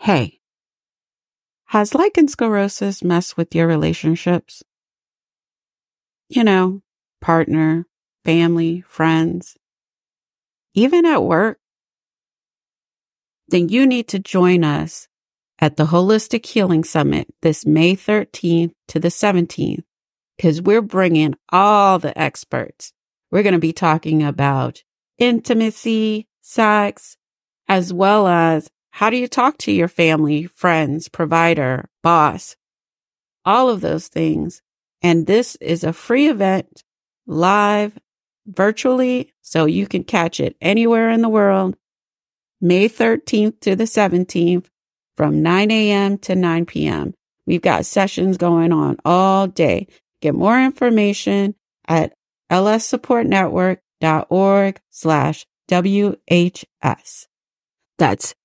Hey, has lichen sclerosis messed with your relationships? Partner, family, friends, even at work? Then you need to join us at the Holistic Healing Summit this May 13th to the 17th, because we're bringing all the experts. We're going to be talking about intimacy, sex, as well as how do you talk to your family, friends, provider, boss, all of those things. And this is a free event, live, virtually, so you can catch it anywhere in the world, May 13th to the 17th from 9 a.m. to 9 p.m. We've got sessions going on all day. Get more information at lssupportnetwork.org/WHS. That's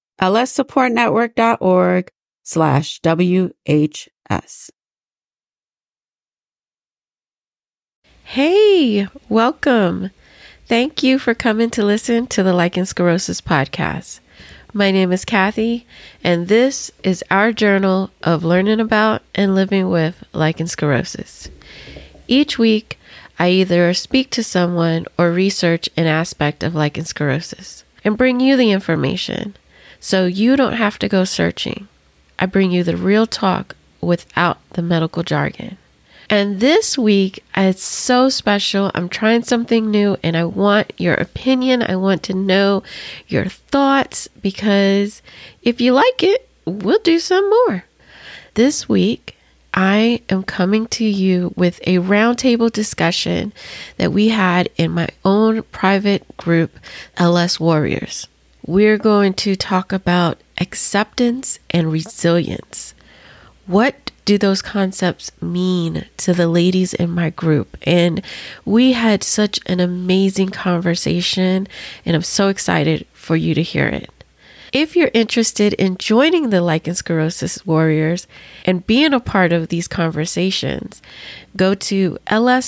lssupportnetwork.org/WHS. Hey, welcome. Thank you for coming to listen to the Lichen Sclerosis podcast. My name is Kathy, and this is our journal of learning about and living with lichen sclerosis. Each week, I either speak to someone or research an aspect of lichen sclerosis and bring you the information so you don't have to go searching. I bring you the real talk without the medical jargon. And this week, it's so special. I'm trying something new and I want your opinion. I want to know your thoughts because if you like it, we'll do some more. This week, I am coming to you with a roundtable discussion that we had in my own private group, LS Warriors. We're going to talk about acceptance and resilience. What do those concepts mean to the ladies in my group? And we had such an amazing conversation, and I'm so excited for you to hear it. If you're interested in joining the Lichen Sclerosis Warriors and being a part of these conversations, go to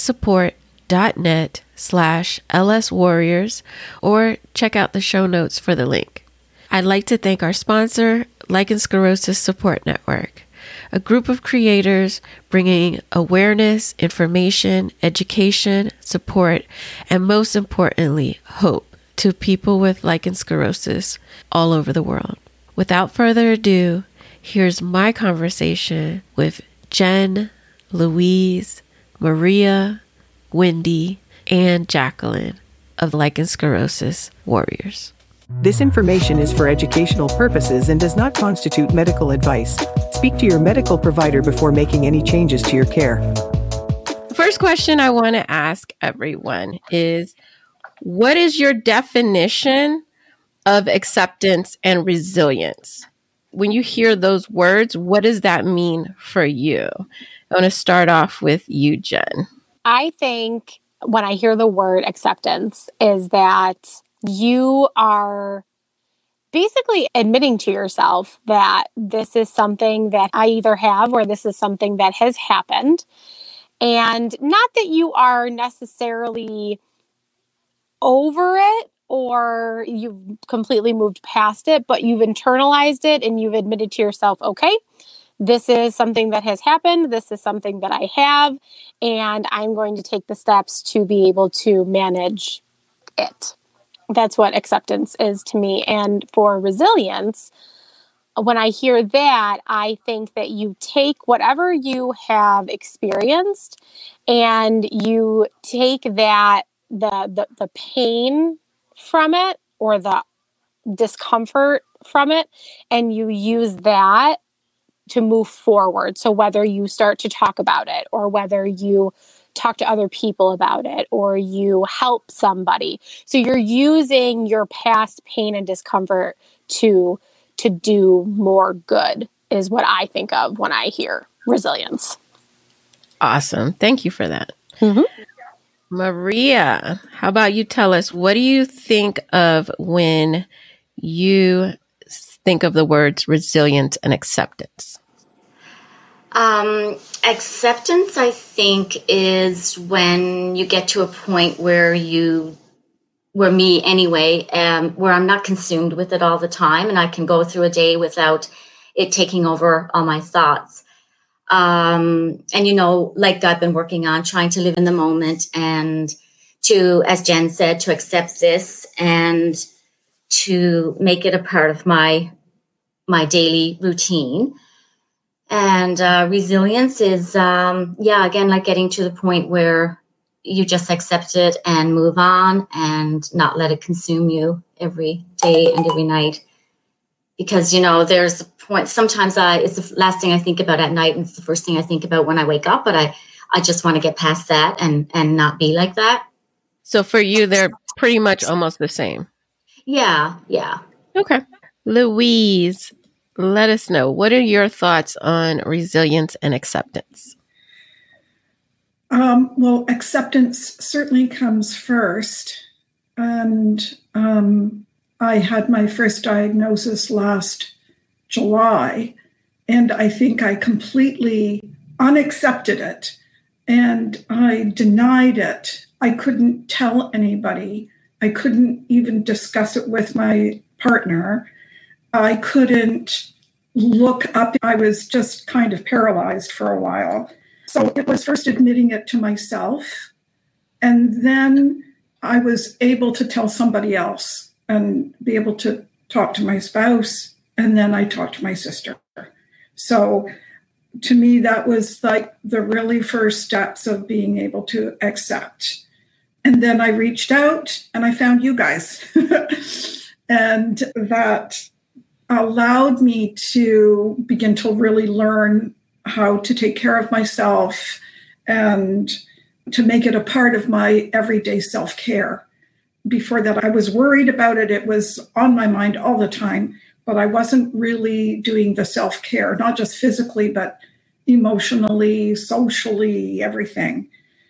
lssupport.net/LSWarriors or check out the show notes for the link. I'd like to thank our sponsor, Lichen Sclerosis Support Network, a group of creators bringing awareness, information, education, support, and most importantly, hope to people with lichen sclerosis all over the world. Without further ado, here's my conversation with Jen, Louise, Maria, Wendy, and Jacqueline of Lichen Sclerosis Warriors. This information is for educational purposes and does not constitute medical advice. Speak to your medical provider before making any changes to your care. The first question I want to ask everyone is, what is your definition of acceptance and resilience? When you hear those words, what does that mean for you? I want to start off with you, Jen. I think when I hear the word acceptance is that you are basically admitting to yourself that this is something that I either have or this is something that has happened. And not that you are necessarily over it or you've completely moved past it, but you've internalized it and you've admitted to yourself, okay, this is something that has happened. This is something that I have, and I'm going to take the steps to be able to manage it. That's what acceptance is to me. And for resilience, when I hear that, I think that you take whatever you have experienced and you take that, the pain from it or the discomfort from it, and you use that to move forward. So whether you start to talk about it or whether you talk to other people about it or you help somebody. So you're using your past pain and discomfort to do more good is what I think of when I hear resilience. Awesome. Thank you for that. Mm-hmm. Maria, how about you tell us, what do you think of when you think of the words resilience and acceptance? Acceptance, I think, is when you get to a point where me anyway, where I'm not consumed with it all the time, and I can go through a day without it taking over all my thoughts. And, like I've been working on trying to live in the moment and to, as Jen said, to accept this and to make it a part of my daily routine. And resilience is, again, like getting to the point where you just accept it and move on and not let it consume you every day and every night. Because, there's a point, sometimes it's the last thing I think about at night and it's the first thing I think about when I wake up, but I just want to get past that and not be like that. So for you, they're pretty much almost the same. Yeah. Okay. Louise, let us know, what are your thoughts on resilience and acceptance? Well, acceptance certainly comes first. And I had my first diagnosis last July, and I think I completely unaccepted it. And I denied it. I couldn't tell anybody. I couldn't even discuss it with my partner. I couldn't look up. I was just kind of paralyzed for a while. So it was first admitting it to myself, and then I was able to tell somebody else and be able to talk to my spouse, and then I talked to my sister. So to me, that was like the really first steps of being able to accept. And then I reached out and I found you guys. And that allowed me to begin to really learn how to take care of myself and to make it a part of my everyday self-care. Before that, I was worried about it. It was on my mind all the time, but I wasn't really doing the self-care, not just physically, but emotionally, socially, everything.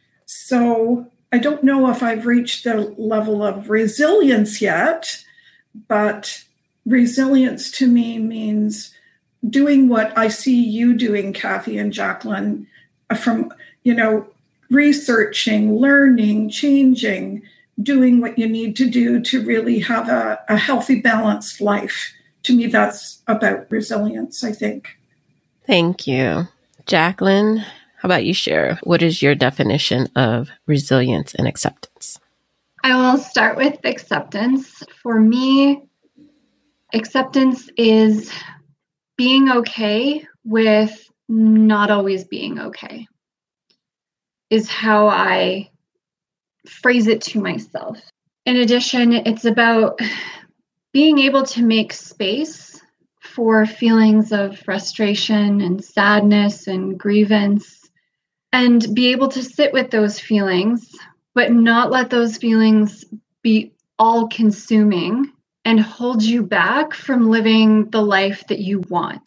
So I don't know if I've reached the level of resilience yet, but resilience to me means doing what I see you doing, Kathy and Jacqueline, from, researching, learning, changing, doing what you need to do to really have a healthy, balanced life. To me, that's about resilience, I think. Thank you. Jacqueline, how about you share? What is your definition of resilience and acceptance? I will start with acceptance. For me, acceptance is being okay with not always being okay, is how I phrase it to myself. In addition, it's about being able to make space for feelings of frustration and sadness and grievance, and be able to sit with those feelings, but not let those feelings be all-consuming and hold you back from living the life that you want.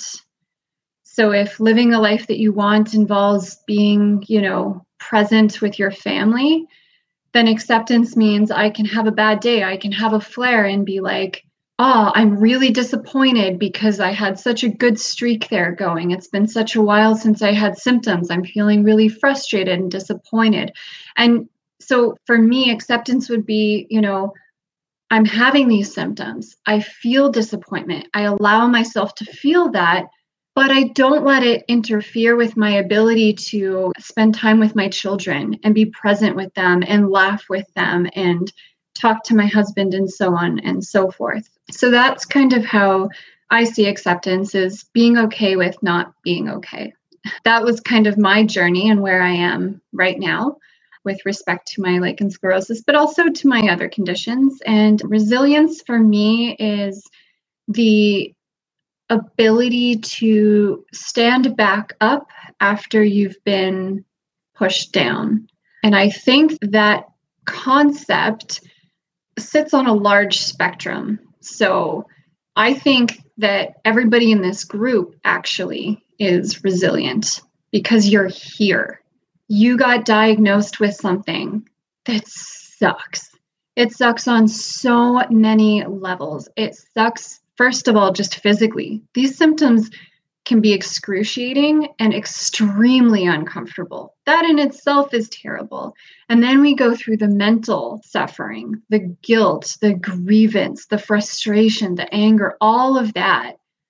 So if living a life that you want involves being, present with your family, then acceptance means I can have a bad day. I can have a flare and be like, I'm really disappointed because I had such a good streak there going. It's been such a while since I had symptoms. I'm feeling really frustrated and disappointed. And so for me, acceptance would be, I'm having these symptoms. I feel disappointment. I allow myself to feel that, but I don't let it interfere with my ability to spend time with my children and be present with them and laugh with them and talk to my husband and so on and so forth. So that's kind of how I see acceptance, is being okay with not being okay. That was kind of my journey and where I am right now with respect to my lichen sclerosis, but also to my other conditions. And resilience for me is the ability to stand back up after you've been pushed down. And I think that concept sits on a large spectrum. So I think that everybody in this group actually is resilient because you're here. You got diagnosed with something that sucks. It sucks on so many levels. It sucks, first of all, just physically. These symptoms can be excruciating and extremely uncomfortable. That in itself is terrible. And then we go through the mental suffering, the guilt, the grievance, the frustration, the anger, all of that.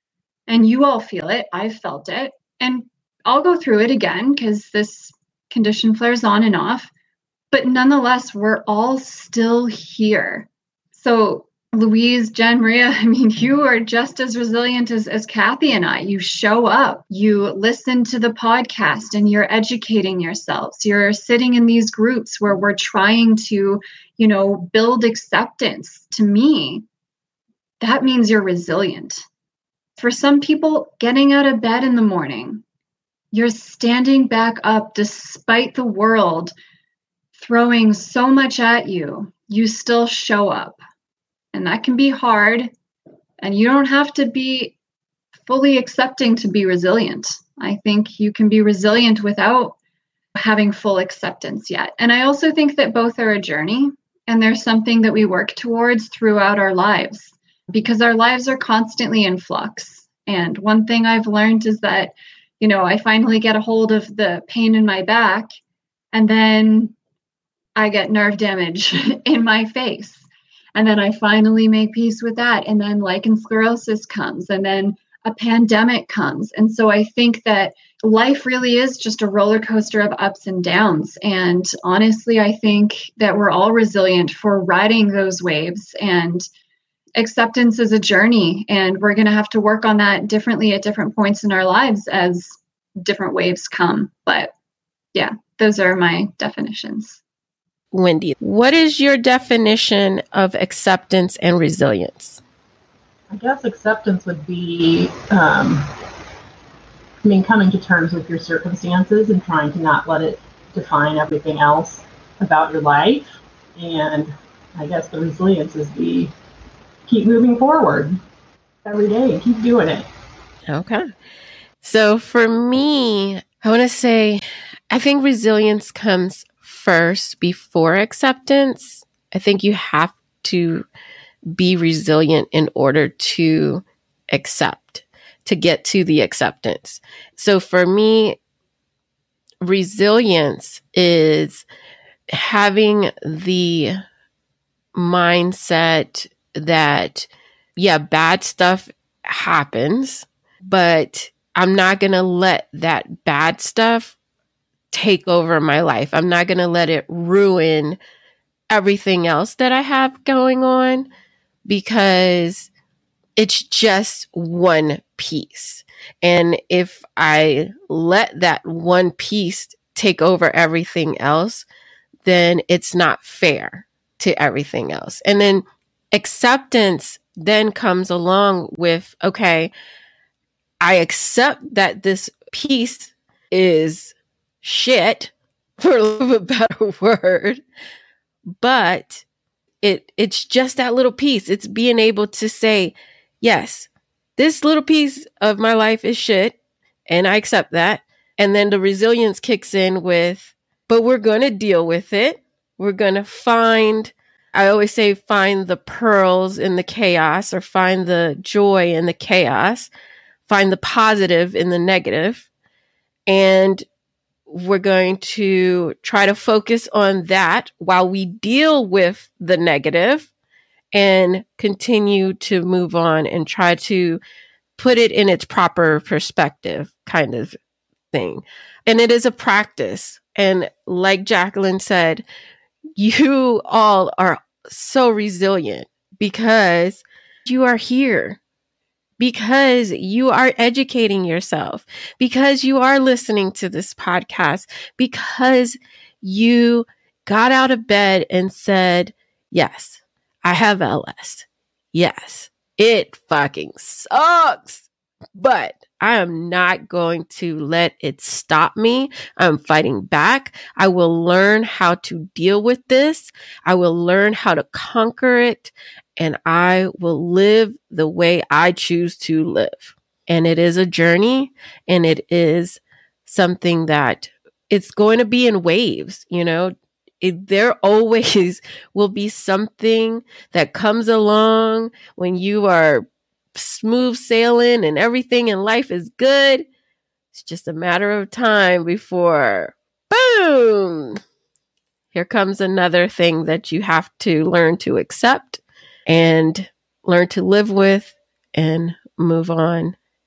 And you all feel it. I've felt it. And I'll go through it again because this condition flares on and off. But nonetheless, we're all still here. So Louise, Jen, Maria, I mean, you are just as resilient as Kathy and I. You show up, you listen to the podcast, and you're educating yourselves. You're sitting in these groups where we're trying to, build acceptance. To me, that means you're resilient. For some people, getting out of bed in the morning, you're standing back up despite the world throwing so much at you, you still show up. And that can be hard. And you don't have to be fully accepting to be resilient. I think you can be resilient without having full acceptance yet. And I also think that both are a journey, and there's something that we work towards throughout our lives, because our lives are constantly in flux. And one thing I've learned is that, I finally get a hold of the pain in my back, and then I get nerve damage in my face. And then I finally make peace with that. And then lichen sclerosis comes, and then a pandemic comes. And so I think that life really is just a roller coaster of ups and downs. And honestly, I think that we're all resilient for riding those waves. And acceptance is a journey, and we're going to have to work on that differently at different points in our lives as different waves come. But yeah, those are my definitions. Wendy, what is your definition of acceptance and resilience? I guess acceptance would be, coming to terms with your circumstances and trying to not let it define everything else about your life. And I guess the resilience is keep moving forward every day, keep doing it. Okay. So for me, I want to say, I think resilience comes first before acceptance. I think you have to be resilient in order to accept, to get to the acceptance. So for me, resilience is having the mindset that, yeah, bad stuff happens, but I'm not going to let that bad stuff take over my life. I'm not going to let it ruin everything else that I have going on, because it's just one piece. And if I let that one piece take over everything else, then it's not fair to everything else. And then acceptance then comes along with, okay, I accept that this piece is shit, for lack of a better word, but it's just that little piece. It's being able to say, yes, this little piece of my life is shit, and I accept that. And then the resilience kicks in with, but we're going to deal with it. We're going to I always say, find the pearls in the chaos, or find the joy in the chaos, find the positive in the negative. And we're going to try to focus on that while we deal with the negative, and continue to move on and try to put it in its proper perspective, kind of thing. And it is a practice. And like Jacqueline said, you all are so resilient because you are here, because you are educating yourself, because you are listening to this podcast, because you got out of bed and said, yes, I have LS. Yes, it fucking sucks, but I am not going to let it stop me. I'm fighting back. I will learn how to deal with this. I will learn how to conquer it. And I will live the way I choose to live. And it is a journey, and it is something that it's going to be in waves, there always will be something that comes along when you are smooth sailing and everything in life is good. It's just a matter of time before, boom, here comes another thing that you have to learn to accept and learn to live with and move on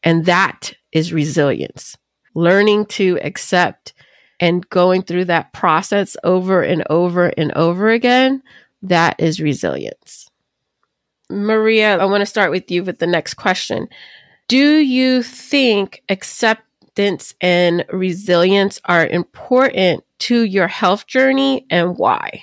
And that is resilience. Learning to accept and going through that process over and over and over again, that is resilience. Maria, I want to start with you with the next question. Do you think acceptance and resilience are important to your health journey, and why?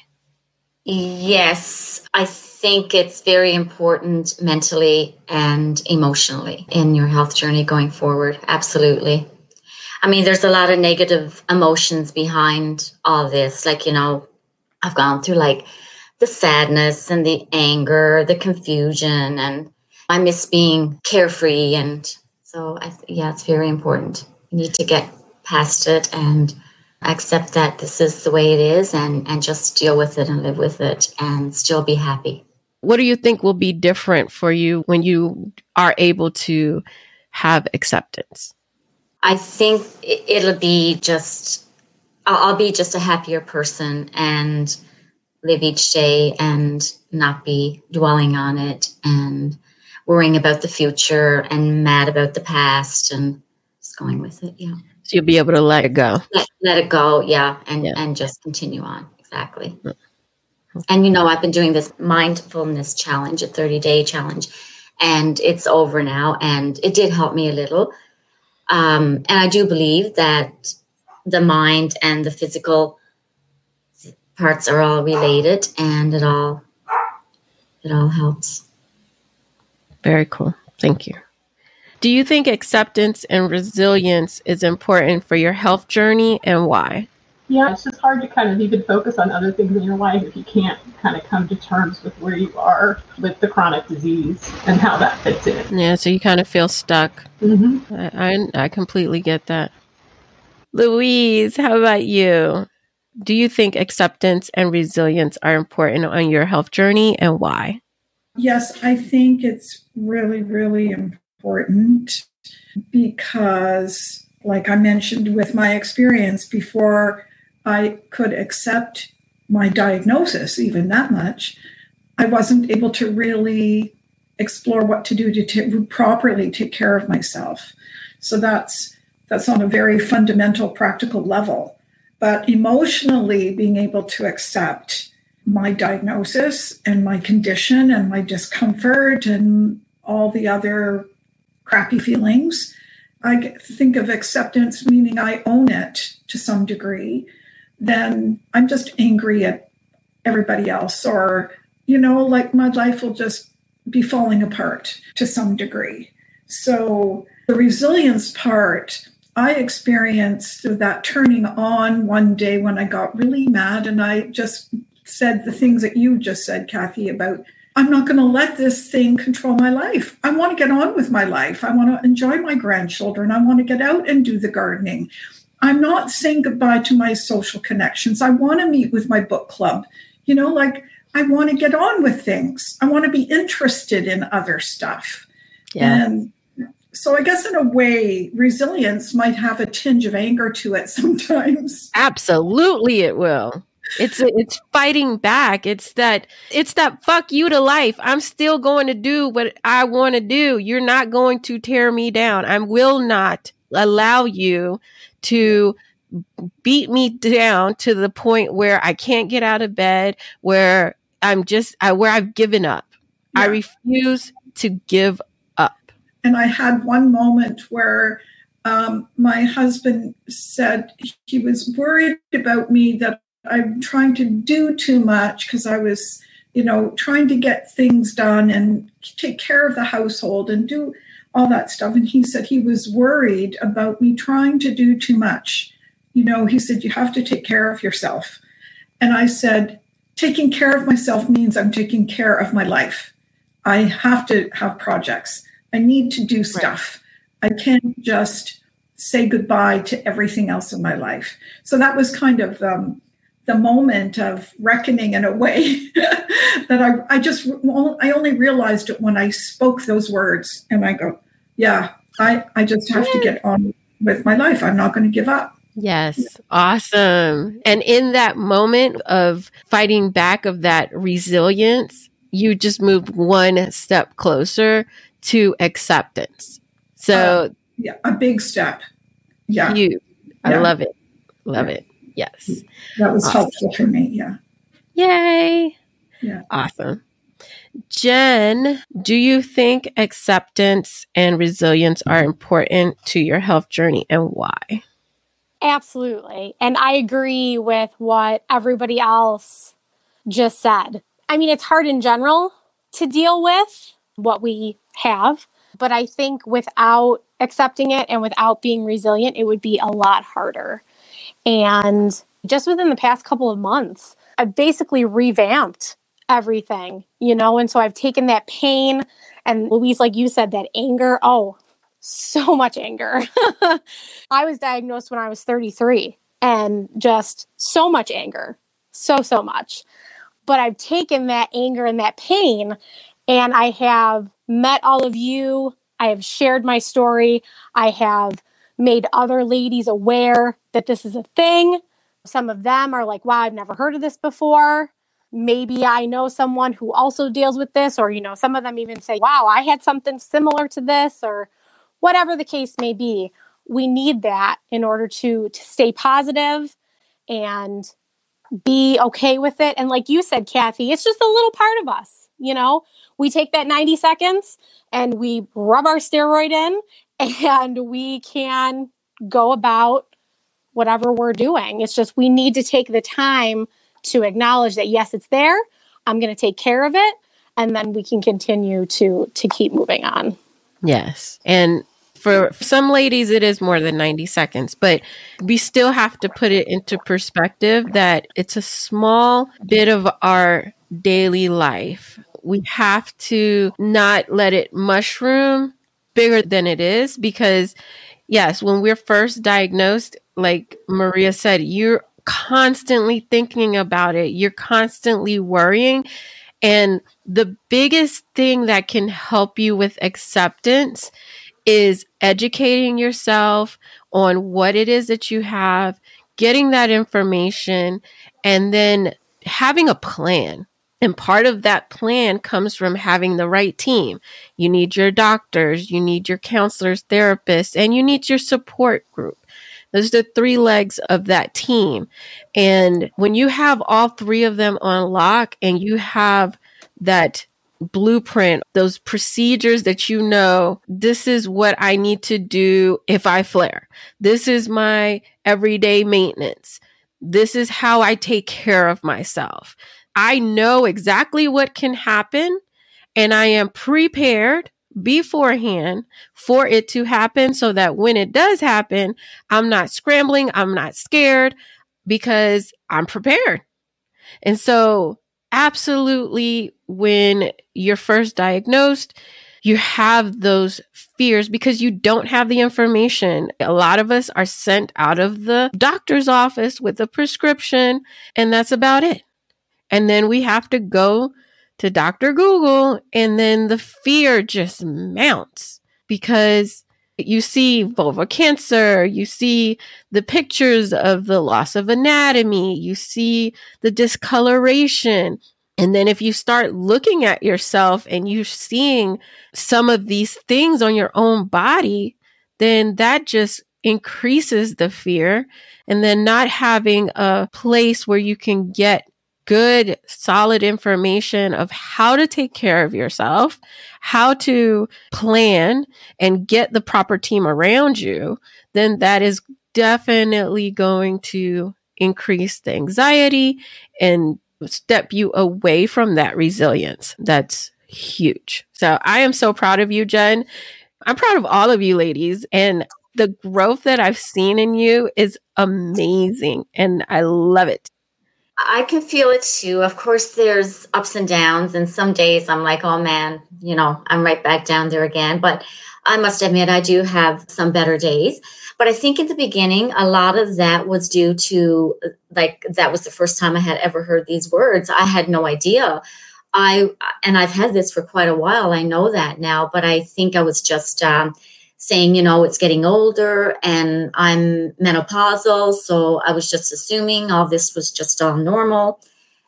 Yes, I think it's very important mentally and emotionally in your health journey going forward. Absolutely. I mean, there's a lot of negative emotions behind all this. Like, I've gone through like the sadness and the anger, the confusion, and I miss being carefree. And so, it's very important. You need to get past it and accept that this is the way it is and just deal with it and live with it and still be happy. What do you think will be different for you when you are able to have acceptance? I think it'll be I'll be just a happier person and live each day and not be dwelling on it and worrying about the future and mad about the past and just going with it. Yeah. So you'll be able to let it go. Let it go. Yeah. And just continue on. Exactly. And, I've been doing this mindfulness challenge, a 30-day challenge, and it's over now. And it did help me a little. And I do believe that the mind and the physical parts are all related and it all helps. Very cool. Thank you. Do you think acceptance and resilience is important for your health journey, and why? Yeah, it's just hard to kind of even focus on other things in your life if you can't kind of come to terms with where you are with the chronic disease and how that fits in. Yeah, so you kind of feel stuck. Mm-hmm. I completely get that. Louise, how about you? Do you think acceptance and resilience are important on your health journey, and why? Yes, I think it's really, really important because, like I mentioned with my experience, before I could accept my diagnosis, even that much, I wasn't able to really explore what to do to properly take care of myself. So that's on a very fundamental, practical level. But emotionally, being able to accept my diagnosis and my condition and my discomfort and all the other crappy feelings, I think of acceptance meaning I own it to some degree. Then I'm just angry at everybody else, or, like my life will just be falling apart to some degree. So the resilience part, I experienced that turning on one day when I got really mad and I just said the things that you just said, Kathy, about I'm not going to let this thing control my life. I want to get on with my life. I want to enjoy my grandchildren. I want to get out and do the gardening. I'm not saying goodbye to my social connections. I want to meet with my book club. I want to get on with things. I want to be interested in other stuff. Yeah. And so I guess in a way, resilience might have a tinge of anger to it sometimes. Absolutely it will. It's fighting back. It's that fuck you to life. I'm still going to do what I want to do. You're not going to tear me down. I will not allow you to beat me down to the point where I can't get out of bed, where where I've given up. Yeah. I refuse to give up. And I had one moment where my husband said he was worried about me, that I'm trying to do too much because I was, trying to get things done and take care of the household and do all that stuff. And he said he was worried about me trying to do too much. He said, you have to take care of yourself. And I said, taking care of myself means I'm taking care of my life. I have to have projects. I need to do stuff. Right. I can't just say goodbye to everything else in my life. So that was kind of the moment of reckoning in a way that I only realized it when I spoke those words. And I go, yeah, I just have to get on with my life. I'm not going to give up. Yes. Awesome. And in that moment of fighting back, of that resilience, you just moved one step closer to acceptance. So a big step. Yeah. huge. I love it. Love it. Yes. That was helpful for me. Yeah. Yay. Yeah. Awesome. Jen, do you think acceptance and resilience are important to your health journey, and why? Absolutely. And I agree with what everybody else just said. I mean, it's hard in general to deal with what we have, but I think without accepting it and without being resilient, it would be a lot harder. And just within the past couple of months, I've basically revamped everything, and so I've taken that pain and, Louise, like you said, that anger. Oh, so much anger. I was diagnosed when I was 33 and just so much anger, so much. But I've taken that anger and that pain, and I have met all of you. I have shared my story. I have made other ladies aware that this is a thing. Some of them are like, wow, I've never heard of this before. Maybe I know someone who also deals with this, or, some of them even say, wow, I had something similar to this, or whatever the case may be. We need that in order to stay positive and be okay with it. And like you said, Kathy, it's just a little part of us. We take that 90 seconds and we rub our steroid in, and we can go about whatever we're doing. It's just we need to take the time to acknowledge that, yes, it's there. I'm going to take care of it. And then we can continue to keep moving on. Yes. And for some ladies, it is more than 90 seconds, but we still have to put it into perspective that it's a small bit of our daily life. We have to not let it mushroom bigger than it is, because yes, when we're first diagnosed, like Maria said, you're constantly thinking about it. You're constantly worrying. And the biggest thing that can help you with acceptance is educating yourself on what it is that you have, getting that information, and then having a plan. And part of that plan comes from having the right team. You need your doctors, you need your counselors, therapists, and you need your support group. Those are the 3 legs of that team. And when you have all 3 of them on lock, and you have that blueprint, those procedures that this is what I need to do if I flare. This is my everyday maintenance. This is how I take care of myself. I know exactly what can happen, and I am prepared beforehand for it to happen, so that when it does happen, I'm not scrambling, I'm not scared, because I'm prepared. And so absolutely, when you're first diagnosed, you have those fears because you don't have the information. A lot of us are sent out of the doctor's office with a prescription, and that's about it. And then we have to go to Dr. Google, and then the fear just mounts because you see vulvar cancer, you see the pictures of the loss of anatomy, you see the discoloration. And then if you start looking at yourself and you're seeing some of these things on your own body, then that just increases the fear. And then not having a place where you can get good, solid information of how to take care of yourself, how to plan and get the proper team around you, then that is definitely going to increase the anxiety and step you away from that resilience. That's huge. So I am so proud of you, Jen. I'm proud of all of you ladies. And the growth that I've seen in you is amazing. And I love it. I can feel it too. Of course, there's ups and downs. And some days I'm like, oh man, I'm right back down there again. But I must admit, I do have some better days. But I think in the beginning, a lot of that was due to, that was the first time I had ever heard these words. I had no idea. And I've had this for quite a while. I know that now. But I think I was just saying, it's getting older and I'm menopausal. So I was just assuming all this was just all normal.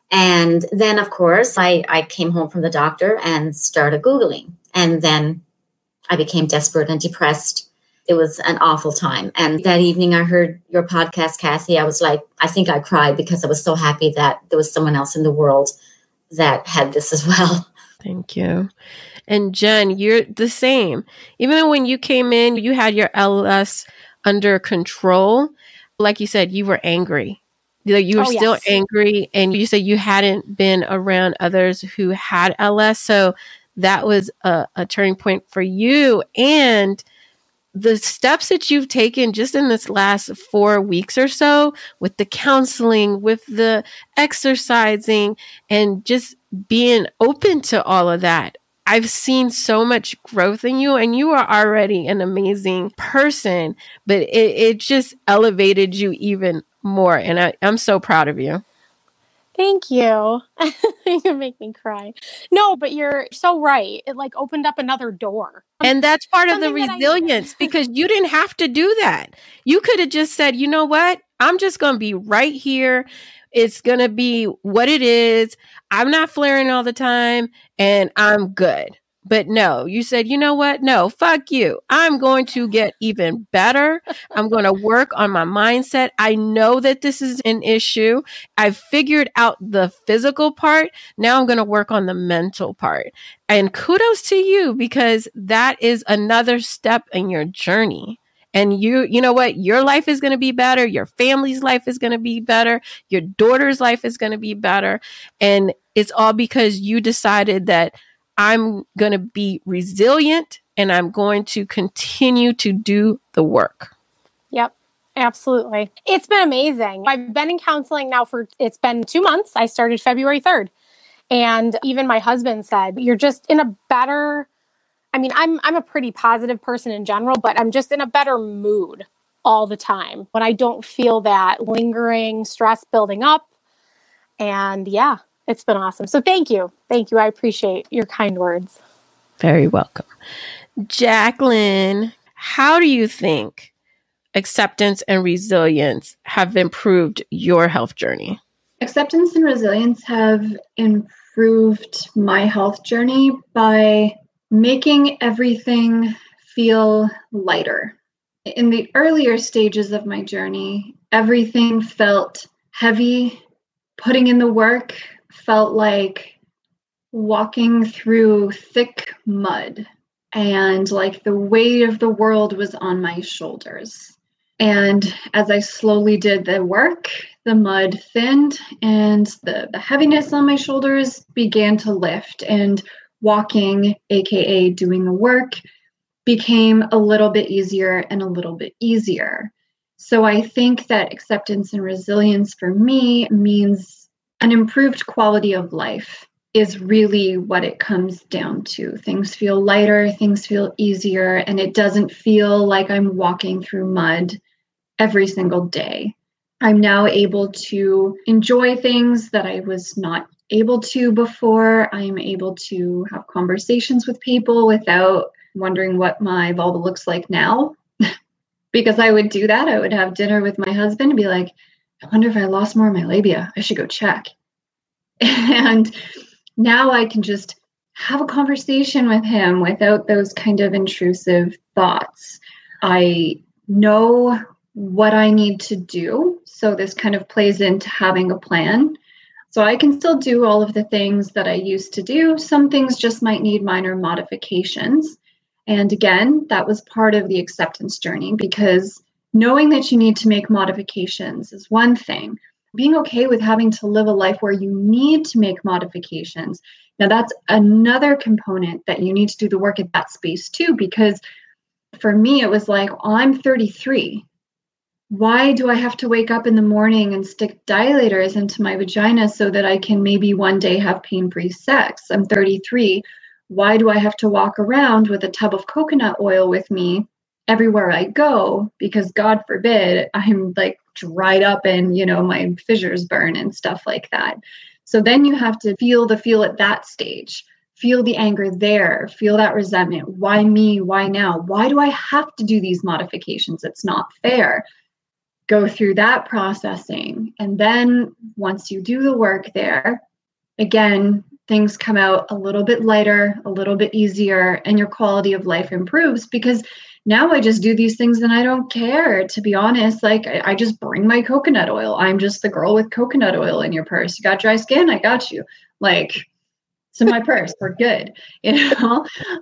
And then, of course, I came home from the doctor and started Googling. And then I became desperate and depressed. It was an awful time. And that evening I heard your podcast, Kathy. I was like, I think I cried because I was so happy that there was someone else in the world that had this as well. Thank you. And Jen, you're the same. Even when you came in, you had your LS under control. Like you said, you were angry. You were still angry, and you said you hadn't been around others who had LS. So that was a turning point for you. And the steps that you've taken just in this last 4 weeks or so with the counseling, with the exercising, and just being open to all of that. I've seen so much growth in you, and you are already an amazing person, but it just elevated you even more. And I'm so proud of you. Thank you. You make me cry. No, but you're so right. It like opened up another door. And that's part of the resilience, because you didn't have to do that. You could have just said, you know what? I'm just going to be right here. It's going to be what it is. I'm not flaring all the time and I'm good. But no, you said, you know what? No, fuck you. I'm going to get even better. I'm going to work on my mindset. I know that this is an issue. I've figured out the physical part. Now I'm going to work on the mental part. And kudos to you, because that is another step in your journey. And you know what? Your life is going to be better. Your family's life is going to be better. Your daughter's life is going to be better. And it's all because you decided that I'm going to be resilient and I'm going to continue to do the work. Yep, absolutely. It's been amazing. I've been in counseling now it's been 2 months. I started February 3rd. And even my husband said, you're just in a better, I'm a pretty positive person in general, but I'm just in a better mood all the time when I don't feel that lingering stress building up. And yeah, it's been awesome. So thank you. Thank you. I appreciate your kind words. Very welcome. Jacqueline, how do you think acceptance and resilience have improved your health journey? Acceptance and resilience have improved my health journey by making everything feel lighter. In the earlier stages of my journey, everything felt heavy. Putting in the work felt like walking through thick mud, and like the weight of the world was on my shoulders. And as I slowly did the work, the mud thinned and the heaviness on my shoulders began to lift, and walking, aka doing the work, became a little bit easier and a little bit easier. So I think that acceptance and resilience for me means an improved quality of life is really what it comes down to. Things feel lighter, things feel easier, and it doesn't feel like I'm walking through mud every single day. I'm now able to enjoy things that I was not able to before. I'm able to have conversations with people without wondering what my vulva looks like now. Because I would do that. I would have dinner with my husband and be like, I wonder if I lost more of my labia. I should go check. And now I can just have a conversation with him without those kind of intrusive thoughts. I know what I need to do. So this kind of plays into having a plan. So I can still do all of the things that I used to do. Some things just might need minor modifications. And again, that was part of the acceptance journey, because knowing that you need to make modifications is one thing. Being okay with having to live a life where you need to make modifications. Now, that's another component that you need to do the work at that space too, because for me, it was like, I'm 33. Why do I have to wake up in the morning and stick dilators into my vagina so that I can maybe one day have pain-free sex? I'm 33. Why do I have to walk around with a tub of coconut oil with me everywhere I go? Because God forbid, I'm like dried up and, my fissures burn and stuff like that. So then you have to feel the feel at that stage, feel the anger there, feel that resentment. Why me? Why now? Why do I have to do these modifications? It's not fair. Go through that processing. And then once you do the work there, again, things come out a little bit lighter, a little bit easier, and your quality of life improves because now I just do these things and I don't care, to be honest. Like I just bring my coconut oil. I'm just the girl with coconut oil in your purse. You got dry skin? I got you. Like it's in my purse. We're good. You know,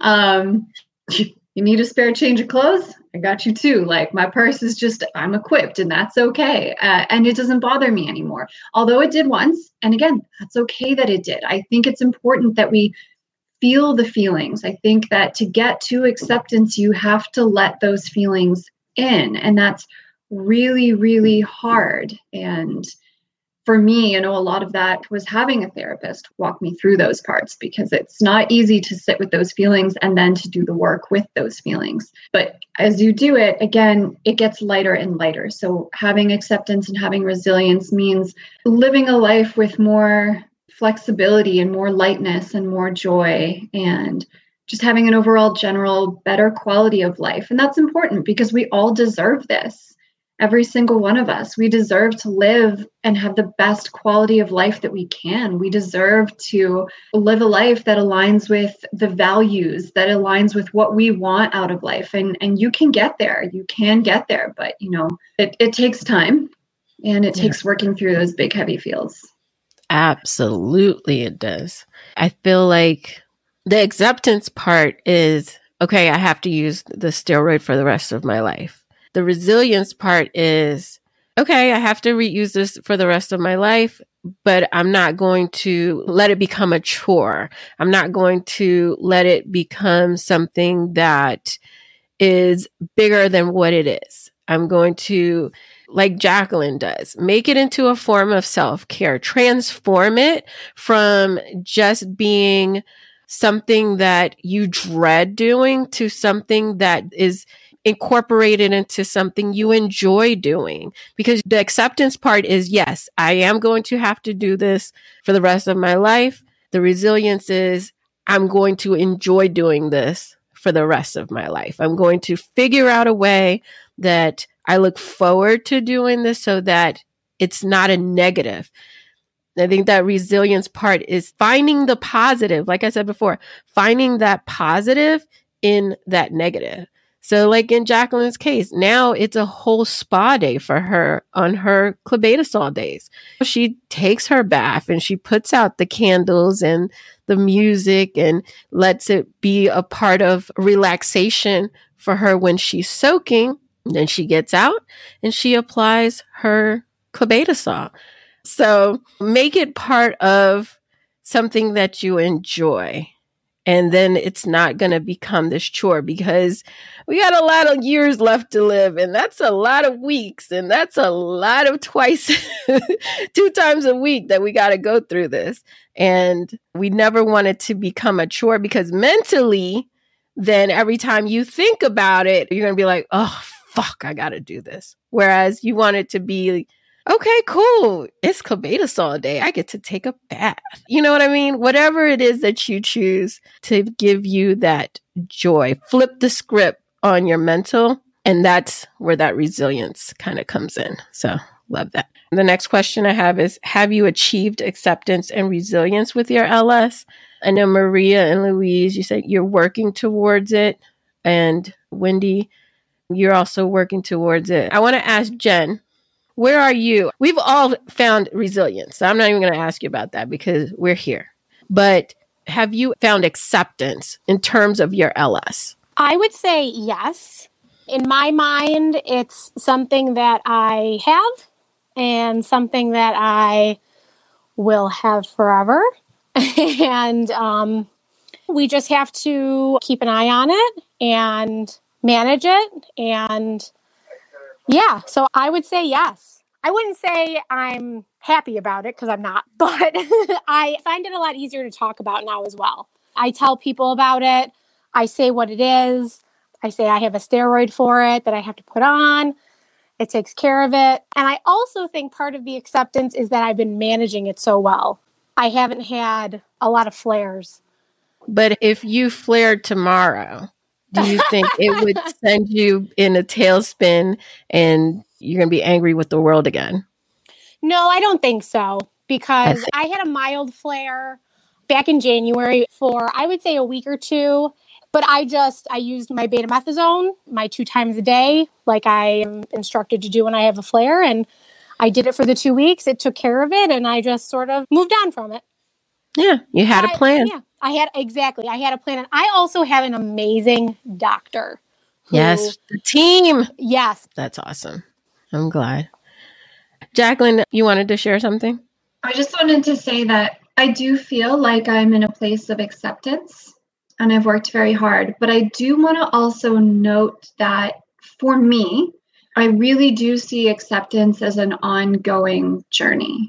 you need a spare change of clothes? I got you too. Like my purse is just, I'm equipped and that's okay. And it doesn't bother me anymore. Although it did once. And again, that's okay that it did. I think it's important that we feel the feelings. I think that to get to acceptance, you have to let those feelings in. And that's really, really hard. And for me, a lot of that was having a therapist walk me through those parts because it's not easy to sit with those feelings and then to do the work with those feelings. But as you do it, again, it gets lighter and lighter. So having acceptance and having resilience means living a life with more flexibility and more lightness and more joy and just having an overall general better quality of life. And that's important because we all deserve this. Every single one of us, we deserve to live and have the best quality of life that we can. We deserve to live a life that aligns with the values, that aligns with what we want out of life. And you can get there. You can get there. But, it takes time and it takes working through those big, heavy feels. Absolutely, it does. I feel like the acceptance part is, okay, I have to use the steroid for the rest of my life. The resilience part is, okay, I have to reuse this for the rest of my life, but I'm not going to let it become a chore. I'm not going to let it become something that is bigger than what it is. I'm going to, like Jacqueline does, make it into a form of self-care, transform it from just being something that you dread doing to something that is incorporated into something you enjoy doing. Because the acceptance part is, yes, I am going to have to do this for the rest of my life. The resilience is, I'm going to enjoy doing this for the rest of my life. I'm going to figure out a way that I look forward to doing this so that it's not a negative. I think that resilience part is finding the positive, like I said before, finding that positive in that negative. So like in Jacqueline's case, now it's a whole spa day for her on her clobetasol days. She takes her bath and she puts out the candles and the music and lets it be a part of relaxation for her when she's soaking. And then she gets out and she applies her clobetasol. So make it part of something that you enjoy. And then it's not going to become this chore because we got a lot of years left to live. And that's a lot of weeks. And that's a lot of twice, 2 times a week that we got to go through this. And we never want it to become a chore because mentally, then every time you think about it, you're going to be like, oh, fuck, I got to do this. Whereas you want it to be, okay, cool. It's clobetasol day. I get to take a bath. You know what I mean? Whatever it is that you choose to give you that joy, flip the script on your mental. And that's where that resilience kind of comes in. So love that. The next question I have is, have you achieved acceptance and resilience with your LS? I know Maria and Louise, you said you're working towards it. And Wendy, you're also working towards it. I want to ask Jen, where are you? We've all found resilience. So I'm not even going to ask you about that because we're here. But have you found acceptance in terms of your LS? I would say yes. In my mind, it's something that I have and something that I will have forever. And we just have to keep an eye on it and manage it. And yeah, so I would say yes. I wouldn't say I'm happy about it because I'm not, but I find it a lot easier to talk about now as well. I tell people about it. I say what it is. I say I have a steroid for it that I have to put on. It takes care of it. And I also think part of the acceptance is that I've been managing it so well. I haven't had a lot of flares. But if you flared tomorrow, do you think it would send you in a tailspin and you're going to be angry with the world again? No, I don't think so. Because I had a mild flare back in January for, I would say, a week or two. But I used my betamethasone, my 2 times a day, like I am instructed to do when I have a flare. And I did it for the 2 weeks. It took care of it. And I just sort of moved on from it. Yeah, you had a plan. I had a plan. And I also have an amazing doctor. Yes, the team. Yes. That's awesome. I'm glad. Jacqueline, you wanted to share something? I just wanted to say that I do feel like I'm in a place of acceptance and I've worked very hard. But I do want to also note that for me, I really do see acceptance as an ongoing journey.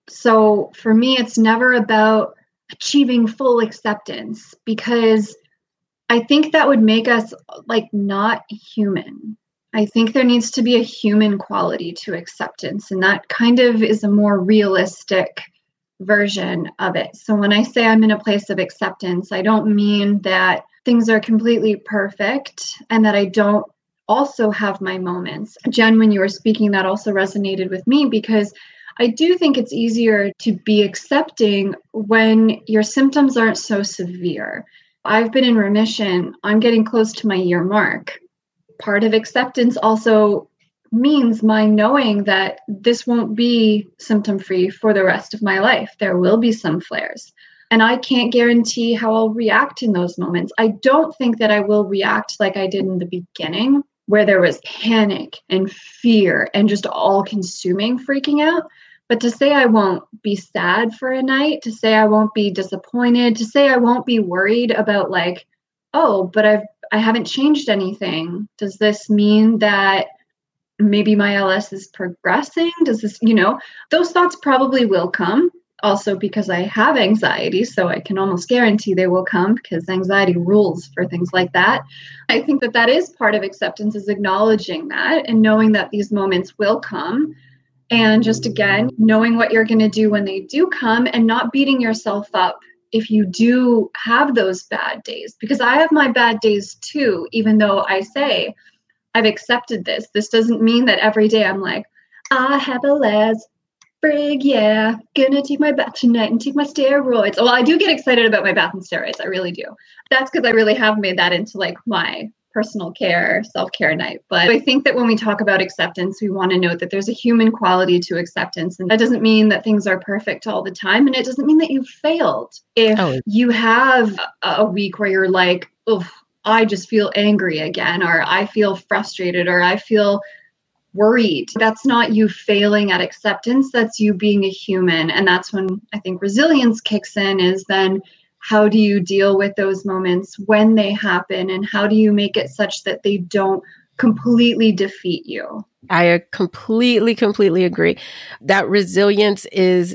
So for me, it's never about achieving full acceptance, because I think that would make us like not human. I think there needs to be a human quality to acceptance, and that kind of is a more realistic version of it. So when I say I'm in a place of acceptance, I don't mean that things are completely perfect and that I don't also have my moments. Jen, when you were speaking, that also resonated with me, because I do think it's easier to be accepting when your symptoms aren't so severe. I've been in remission. I'm getting close to my year mark. Part of acceptance also means my knowing that this won't be symptom-free for the rest of my life. There will be some flares. And I can't guarantee how I'll react in those moments. I don't think that I will react like I did in the beginning, where there was panic and fear and just all-consuming freaking out. But to say I won't be sad for a night, to say I won't be disappointed, to say I won't be worried about like, oh, but I haven't changed anything. Does this mean that maybe my LS is progressing? Does this, those thoughts probably will come. Also because I have anxiety, so I can almost guarantee they will come, because anxiety rules for things like that. I think that is part of acceptance, is acknowledging that and knowing that these moments will come. And just again, knowing what you're going to do when they do come, and not beating yourself up if you do have those bad days. Because I have my bad days too, even though I say I've accepted this. This doesn't mean that every day I'm like, I have a les frig, yeah, gonna take my bath tonight and take my steroids. Well, I do get excited about my bath and steroids. I really do. That's because I really have made that into like my personal care, self-care night. But I think that when we talk about acceptance, we want to note that there's a human quality to acceptance. And that doesn't mean that things are perfect all the time. And it doesn't mean that you've failed. If you have a week where you're like, oh, I just feel angry again, or I feel frustrated, or I feel worried, that's not you failing at acceptance. That's you being a human. And that's when I think resilience kicks in, is then how do you deal with those moments when they happen, and how do you make it such that they don't completely defeat you? I completely agree. That resilience is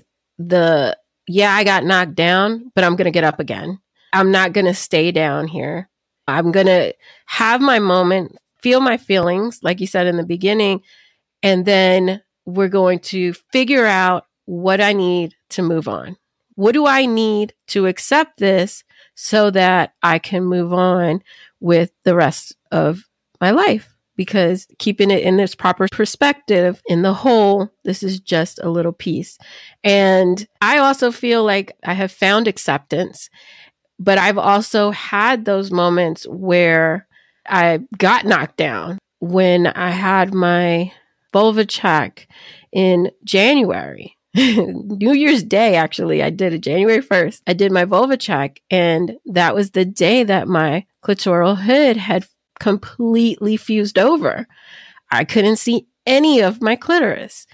I got knocked down, but I'm going to get up again. I'm not going to stay down here. I'm going to have my moment, feel my feelings, like you said in the beginning, and then we're going to figure out what I need to move on. What do I need to accept this so that I can move on with the rest of my life? Because keeping it in this proper perspective, in the whole, this is just a little piece. And I also feel like I have found acceptance, but I've also had those moments where I got knocked down. When I had my vulva check in January, New Year's Day, actually, I did it January 1st. I did my vulva check, and that was the day that my clitoral hood had completely fused over. I couldn't see any of my clitoris,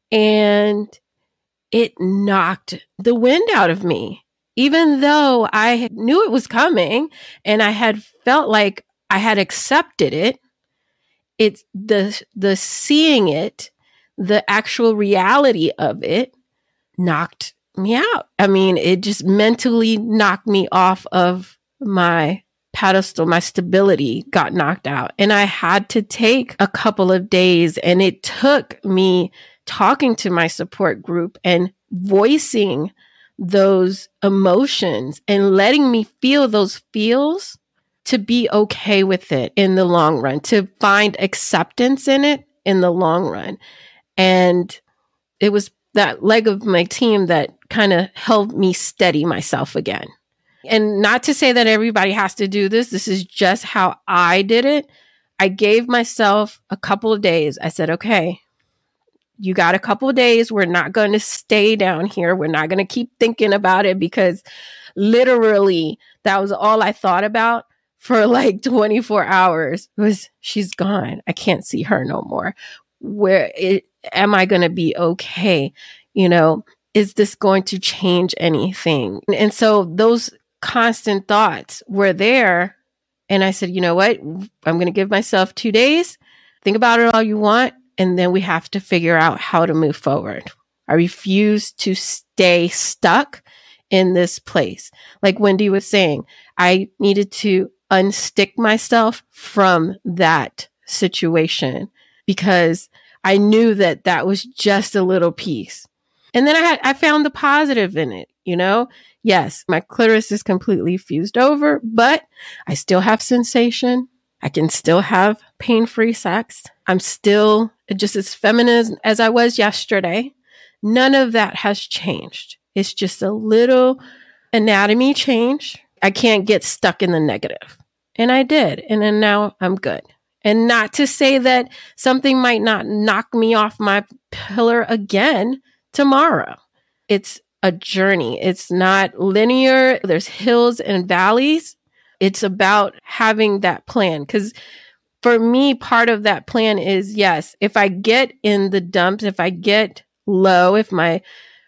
and it knocked the wind out of me. Even though I knew it was coming and I had felt like I had accepted it, it's the seeing it, the actual reality of it knocked me out. I mean, it just mentally knocked me off of my pedestal. My stability got knocked out. And I had to take a couple of days, and it took me talking to my support group and voicing those emotions and letting me feel those feels to be okay with it in the long run, to find acceptance in it in the long run. And it was that leg of my team that kind of helped me steady myself again. And not to say that everybody has to do this. This is just how I did it. I gave myself a couple of days. I said, okay, you got a couple of days. We're not going to stay down here. We're not going to keep thinking about it, because literally that was all I thought about for like 24 hours was, she's gone. I can't see her no more. Am I going to be okay? Is this going to change anything? And so those constant thoughts were there. And I said, you know what? I'm going to give myself 2 days. Think about it all you want. And then we have to figure out how to move forward. I refuse to stay stuck in this place. Like Wendy was saying, I needed to unstick myself from that situation, because I knew that that was just a little piece. And then I found the positive in it, Yes, my clitoris is completely fused over, but I still have sensation. I can still have pain-free sex. I'm still just as feminine as I was yesterday. None of that has changed. It's just a little anatomy change. I can't get stuck in the negative. And I did. And then now I'm good. And not to say that something might not knock me off my pillar again tomorrow. It's a journey. It's not linear. There's hills and valleys. It's about having that plan. Because for me, part of that plan is, yes, if I get in the dumps, if I get low, if my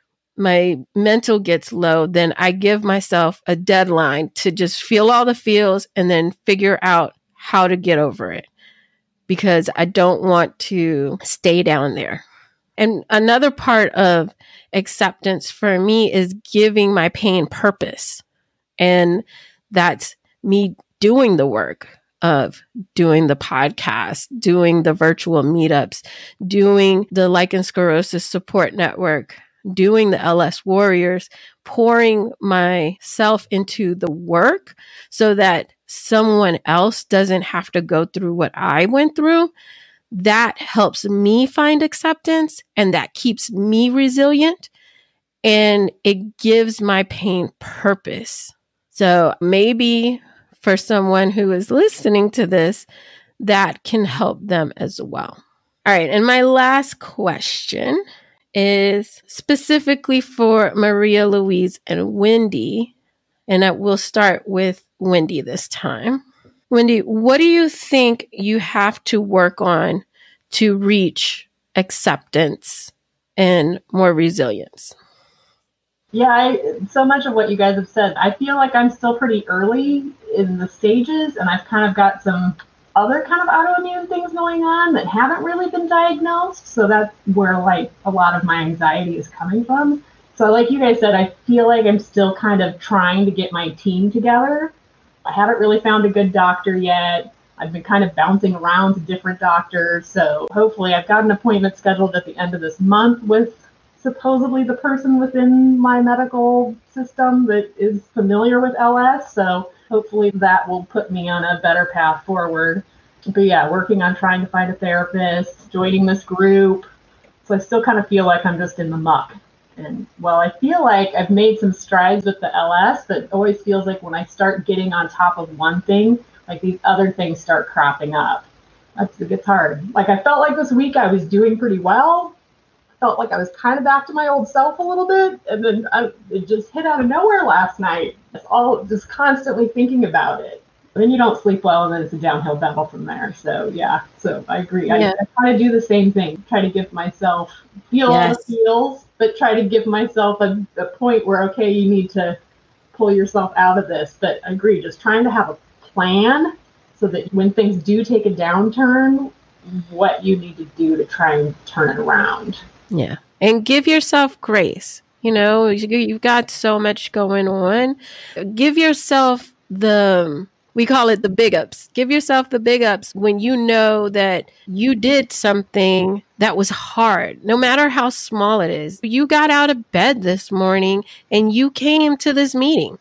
mental gets low, then I give myself a deadline to just feel all the feels and then figure out how to get over it, because I don't want to stay down there. And another part of acceptance for me is giving my pain purpose. And that's me doing the work of doing the podcast, doing the virtual meetups, doing the Lichen Sclerosus Support Network, doing the LS Warriors, pouring myself into the work so that someone else doesn't have to go through what I went through. That helps me find acceptance, and that keeps me resilient, and it gives my pain purpose. So maybe for someone who is listening to this, that can help them as well. All right. And my last question is specifically for Maria Louise and Wendy. And I will start with Wendy this time. Wendy, what do you think you have to work on to reach acceptance and more resilience? Yeah, so much of what you guys have said, I feel like I'm still pretty early in the stages, and I've kind of got some other kind of autoimmune things going on that haven't really been diagnosed. So that's where like a lot of my anxiety is coming from. So like you guys said, I feel like I'm still kind of trying to get my team together. I haven't really found a good doctor yet. I've been kind of bouncing around to different doctors. So hopefully I've got an appointment scheduled at the end of this month with supposedly the person within my medical system that is familiar with LS. So hopefully that will put me on a better path forward. But yeah, working on trying to find a therapist, joining this group. So I still kind of feel like I'm just in the muck. And well, I feel like I've made some strides with the LS, but it always feels like when I start getting on top of one thing, like these other things start cropping up. It's hard. Like I felt like this week I was doing pretty well. I felt like I was kind of back to my old self a little bit. And then it just hit out of nowhere last night. It's all just constantly thinking about it. And then you don't sleep well, and then it's a downhill battle from there. So yeah, so I agree. Yeah. I try to do the same thing. Try to give myself all the feels, but try to give myself a point where, okay, you need to pull yourself out of this. But I agree, just trying to have a plan so that when things do take a downturn, what you need to do to try and turn it around. Yeah. And give yourself grace. You know, you've got so much going on. Give yourself we call it the big ups. Give yourself the big ups when you know that you did something that was hard, no matter how small it is. You got out of bed this morning and you came to this meeting.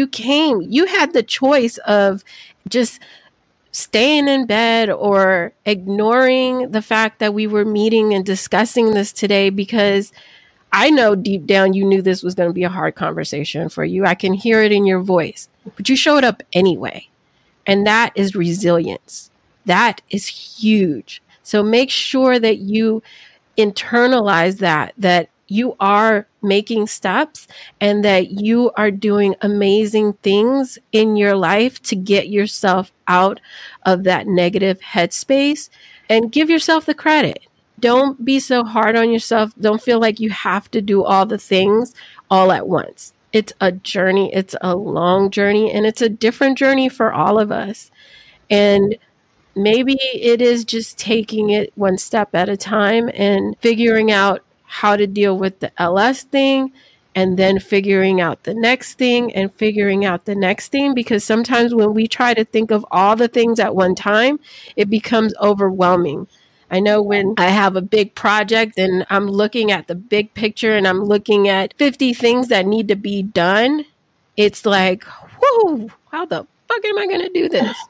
You had the choice of just staying in bed or ignoring the fact that we were meeting and discussing this today, because I know deep down you knew this was going to be a hard conversation for you. I can hear it in your voice, but you showed up anyway. And that is resilience. That is huge. So make sure that you internalize that you are making steps and that you are doing amazing things in your life to get yourself out of that negative headspace, and give yourself the credit. Don't be so hard on yourself. Don't feel like you have to do all the things all at once. It's a journey. It's a long journey, and it's a different journey for all of us. And maybe it is just taking it one step at a time and figuring out how to deal with the LS thing, and then figuring out the next thing and figuring out the next thing. Because sometimes when we try to think of all the things at one time, it becomes overwhelming. I know when I have a big project and I'm looking at the big picture and I'm looking at 50 things that need to be done, it's like, whoa, how the fuck am I going to do this?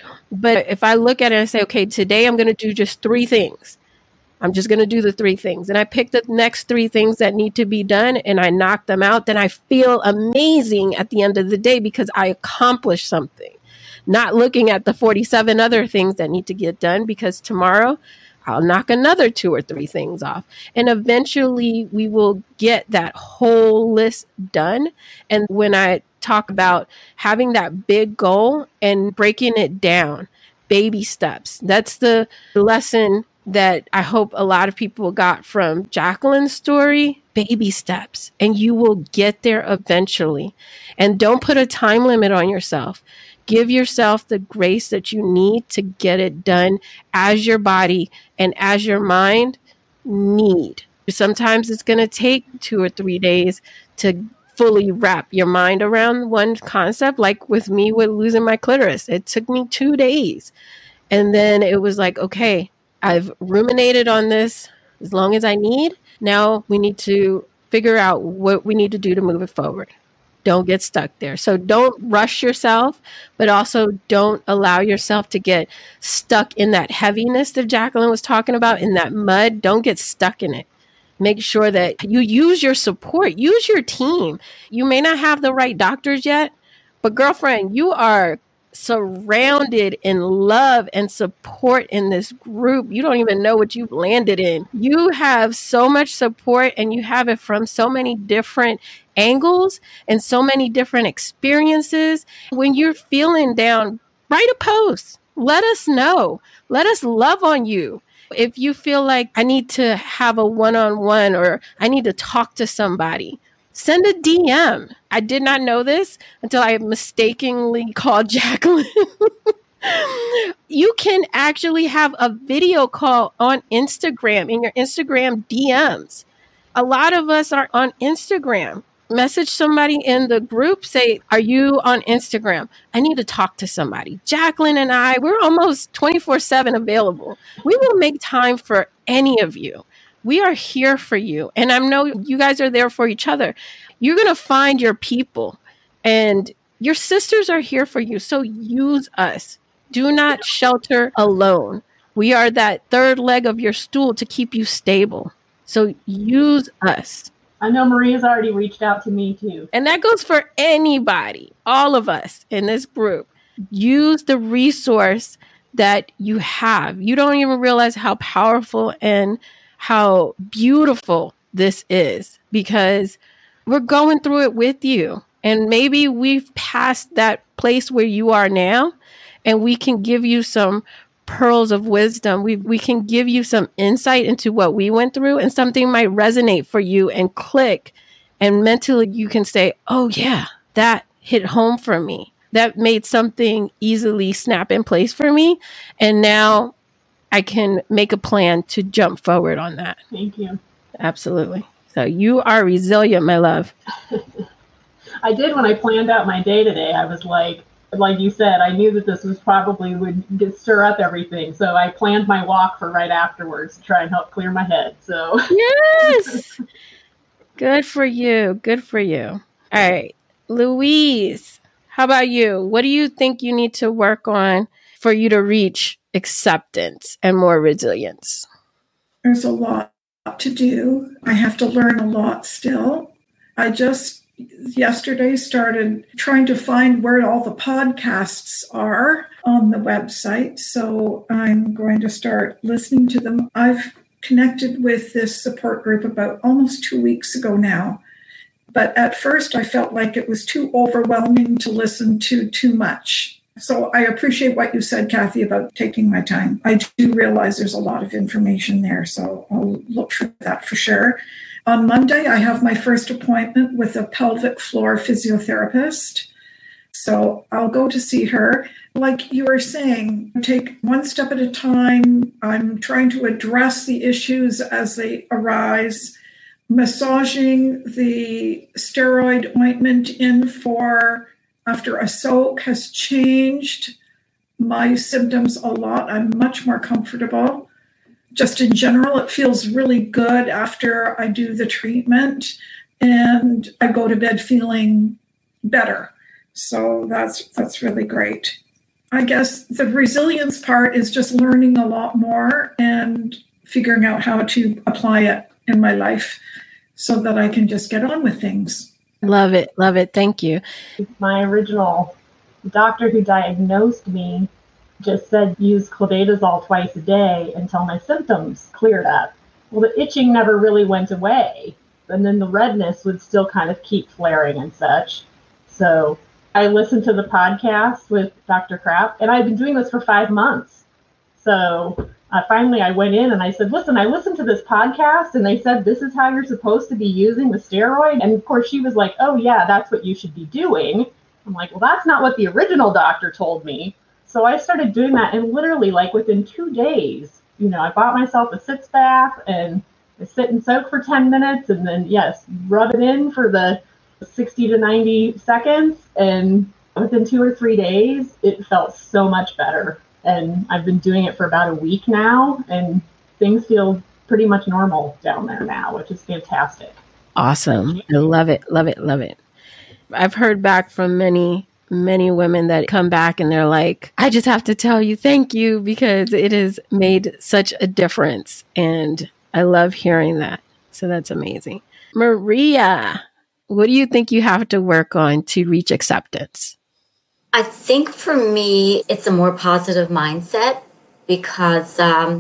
But if I look at it and say, okay, today I'm going to do just 3 things. I'm just going to do the 3 things. And I pick the next 3 things that need to be done and I knock them out. Then I feel amazing at the end of the day because I accomplished something. Not looking at the 47 other things that need to get done, because tomorrow I'll knock another 2 or 3 things off. And eventually we will get that whole list done. And when I talk about having that big goal and breaking it down, baby steps, that's the lesson that I hope a lot of people got from Jacqueline's story. Baby steps, and you will get there eventually. And don't put a time limit on yourself. Give yourself the grace that you need to get it done as your body and as your mind need. Sometimes it's going to take 2 or 3 days to fully wrap your mind around one concept. Like with me with losing my clitoris, it took me 2 days. And then it was like, okay, I've ruminated on this as long as I need. Now we need to figure out what we need to do to move it forward. Don't get stuck there. So don't rush yourself, but also don't allow yourself to get stuck in that heaviness that Jacqueline was talking about, in that mud. Don't get stuck in it. Make sure that you use your support, use your team. You may not have the right doctors yet, but girlfriend, you are surrounded in love and support in this group. You don't even know what you've landed in. You have so much support, and you have it from so many different angles and so many different experiences. When you're feeling down, write a post. Let us know. Let us love on you. If you feel like I need to have a one-on-one or I need to talk to somebody, send a DM. I did not know this until I mistakenly called Jacqueline. You can actually have a video call on Instagram in your Instagram DMs. A lot of us are on Instagram. Message somebody in the group, say, are you on Instagram? I need to talk to somebody. Jacqueline and I, we're almost 24/7 available. We will make time for any of you. We are here for you. And I know you guys are there for each other. You're going to find your people, and your sisters are here for you. So use us. Do not shelter alone. We are that third leg of your stool to keep you stable. So use us. I know Maria's already reached out to me too. And that goes for anybody, all of us in this group. Use the resource that you have. You don't even realize how powerful and how beautiful this is, because we're going through it with you. And maybe we've passed that place where you are now, and we can give you some pearls of wisdom. We can give you some insight into what we went through, and something might resonate for you and click. And mentally you can say, oh yeah, that hit home for me. That made something easily snap in place for me. And now I can make a plan to jump forward on that. Thank you. Absolutely. So you are resilient, my love. I did when I planned out my day today. I was like you said, I knew that this was probably would stir up everything. So I planned my walk for right afterwards to try and help clear my head. So yes, good for you. Good for you. All right, Louise, how about you? What do you think you need to work on for you to reach acceptance and more resilience? There's a lot. to do. I have to learn a lot still. I just yesterday started trying to find where all the podcasts are on the website. So I'm going to start listening to them. I've connected with this support group about almost 2 weeks ago now. But at first I felt like it was too overwhelming to listen to too much. So I appreciate what you said, Kathy, about taking my time. I do realize there's a lot of information there, so I'll look for that for sure. On Monday, I have my first appointment with a pelvic floor physiotherapist. So I'll go to see her. Like you were saying, take one step at a time. I'm trying to address the issues as they arise. Massaging the steroid ointment in for after a soak has changed my symptoms a lot. I'm much more comfortable. Just in general, it feels really good after I do the treatment, and I go to bed feeling better. So that's really great. I guess the resilience part is just learning a lot more and figuring out how to apply it in my life so that I can just get on with things. Love it. Love it. Thank you. My original doctor who diagnosed me just said use clobetasol twice a day until my symptoms cleared up. Well, the itching never really went away. And then the redness would still kind of keep flaring and such. So I listened to the podcast with Dr. Krapp, and I've been doing this for 5 months. So finally I went in and I said, listen, I listened to this podcast and they said this is how you're supposed to be using the steroid. And of course she was like, oh yeah, that's what you should be doing. I'm like, well, that's not what the original doctor told me. So I started doing that, and literally like within 2 days, I bought myself a sitz bath and I sit and soak for 10 minutes and then rub it in for the 60 to 90 seconds. And within 2 or 3 days, it felt so much better. And I've been doing it for about a week now, and things feel pretty much normal down there now, which is fantastic. Awesome. I love it. Love it. Love it. I've heard back from many women that come back and they're like, I just have to tell you, thank you, because it has made such a difference. And I love hearing that. So that's amazing. Maria, what do you think you have to work on to reach acceptance? I think for me, it's a more positive mindset because,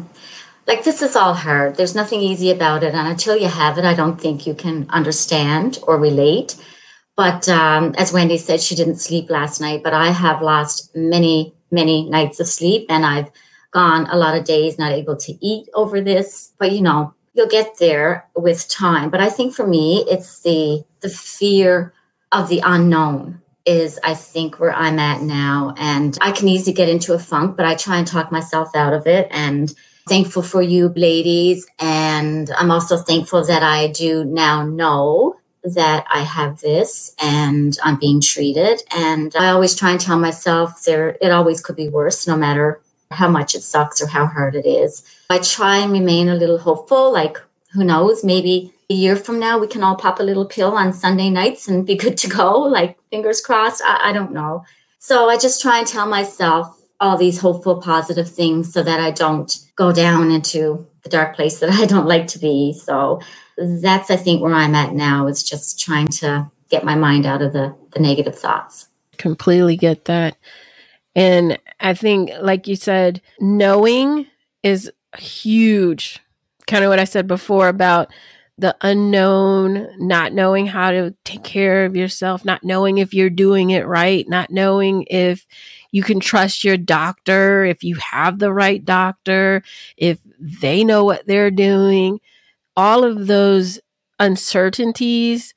this is all hard. There's nothing easy about it. And until you have it, I don't think you can understand or relate. But as Wendy said, she didn't sleep last night, but I have lost many, many nights of sleep. And I've gone a lot of days not able to eat over this. But, you'll get there with time. But I think for me, it's the fear of the unknown is, I think, where I'm at now. And I can easily get into a funk, but I try and talk myself out of it. And thankful for you ladies. And I'm also thankful that I do now know that I have this and I'm being treated. And I always try and tell myself it always could be worse, no matter how much it sucks or how hard it is. I try and remain a little hopeful, like, who knows, maybe a year from now, we can all pop a little pill on Sunday nights and be good to go, like fingers crossed. I don't know. So I just try and tell myself all these hopeful, positive things so that I don't go down into the dark place that I don't like to be. So that's, I think, where I'm at now, is just trying to get my mind out of the negative thoughts. Completely get that. And I think, like you said, knowing is huge. Kind of what I said before about the unknown, not knowing how to take care of yourself, not knowing if you're doing it right, not knowing if you can trust your doctor, if you have the right doctor, if they know what they're doing. All of those uncertainties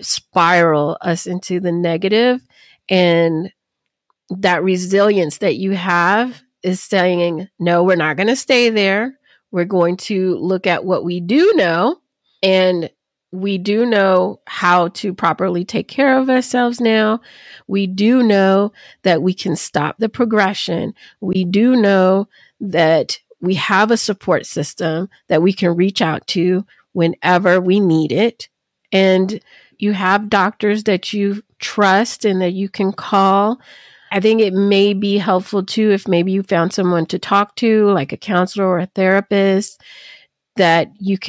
spiral us into the negative, and that resilience that you have is saying, no, we're not going to stay there. We're going to look at what we do know, and we do know how to properly take care of ourselves now. We do know that we can stop the progression. We do know that we have a support system that we can reach out to whenever we need it. And you have doctors that you trust and that you can call. I think it may be helpful too if maybe you found someone to talk to, like a counselor or a therapist, that you can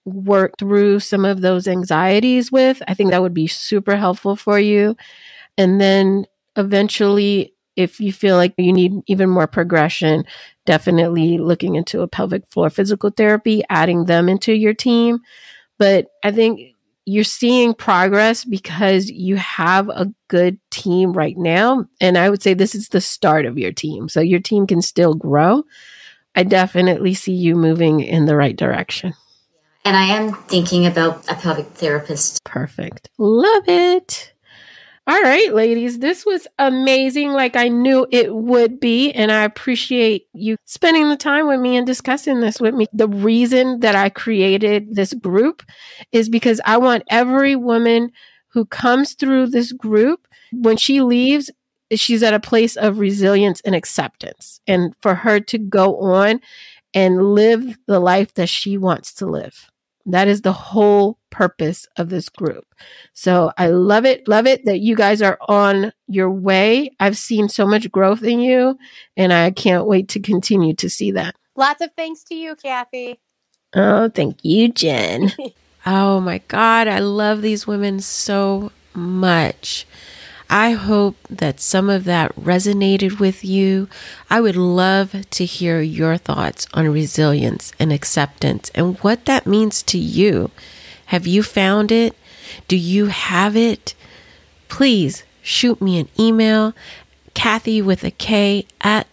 work through some of those anxieties with. I think that would be super helpful for you. And then eventually, if you feel like you need even more progression, definitely looking into a pelvic floor physical therapy, adding them into your team. But I think you're seeing progress because you have a good team right now. And I would say this is the start of your team. So your team can still grow. I definitely see you moving in the right direction. And I am thinking about a pelvic therapist. Perfect. Love it. All right, ladies, this was amazing, like I knew it would be. And I appreciate you spending the time with me and discussing this with me. The reason that I created this group is because I want every woman who comes through this group, when she leaves, she's at a place of resilience and acceptance, and for her to go on and live the life that she wants to live. That is the whole purpose of this group. So I love it that you guys are on your way. I've seen so much growth in you, and I can't wait to continue to see that. Lots of thanks to you, Kathy. Oh, thank you, Jen. Oh my God, I love these women so much. I hope that some of that resonated with you. I would love to hear your thoughts on resilience and acceptance and what that means to you. Have you found it? Do you have it? Please shoot me an email, Kathy with a K at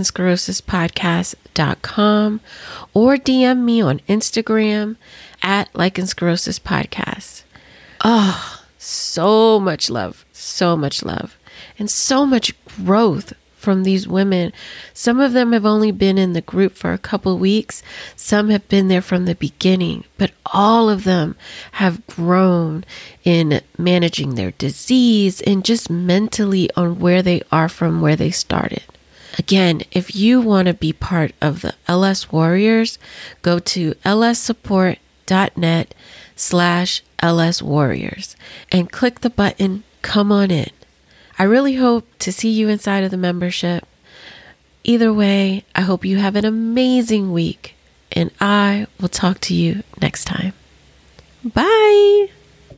lichensclerosis.podcast.com, or DM me on Instagram at lichensclerosis.podcast. Oh, so much love, and so much growth from these women. Some of them have only been in the group for a couple weeks. Some have been there from the beginning, but all of them have grown in managing their disease and just mentally on where they are from where they started. Again, if you want to be part of the LS Warriors, go to lssupport.net/LS Warriors and click the button, come on in. I really hope to see you inside of the membership. Either way, I hope you have an amazing week, and I will talk to you next time. Bye.